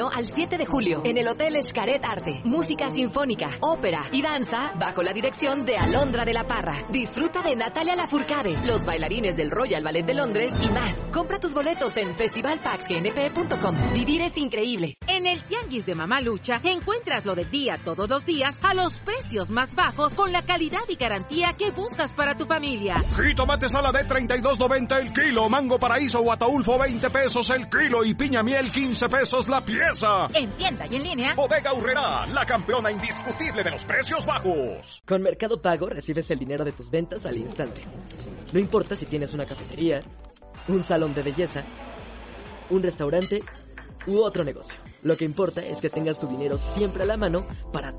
Al 7 de julio, en el Hotel Xcaret Arte. Música sinfónica, ópera y danza bajo la dirección de Alondra de la Parra. Disfruta de Natalia Lafourcade, los bailarines del Royal Ballet de Londres y más. Compra tus boletos en festivalpaxgnp.com. Vivir es increíble. En el Tianguis de Mamalucha encuentras lo del día todos los días a los precios más bajos con la calidad y garantía que buscas para tu familia. Jitomate Saladé 32.90 el kilo, mango paraíso o ataulfo 20 pesos el kilo y piña miel 15 pesos la pieza. En tienda y en línea. Bodega Aurrerá, la campeona indiscutible de los precios bajos. Con Mercado Pago recibes el dinero de tus ventas al instante. No importa si tienes una cafetería, un salón de belleza, un restaurante u otro negocio. Lo que importa es que tengas tu dinero siempre a la mano para